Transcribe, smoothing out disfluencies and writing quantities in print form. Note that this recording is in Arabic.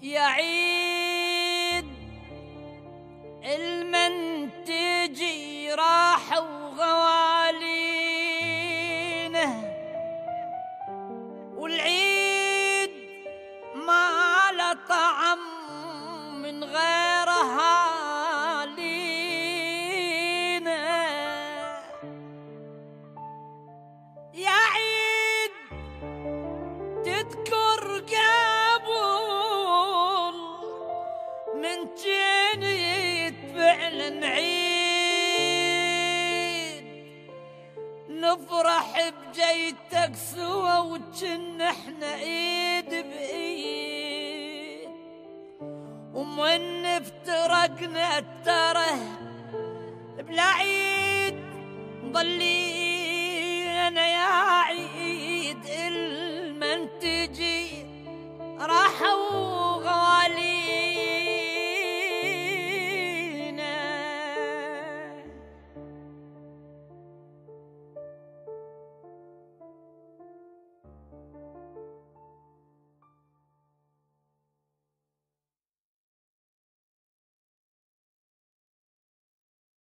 يا عيد المنتجي راح وغوالينه، والعيد ما له طعم من غير أهالينا. يا عيد تذكر قبل من جنيت فعلا عيد، نفرح بجيتك سوا وجن احنا ايد بايد، ومن افترقنا التره بلا عيد ضلينا يا عيد المنتجي راح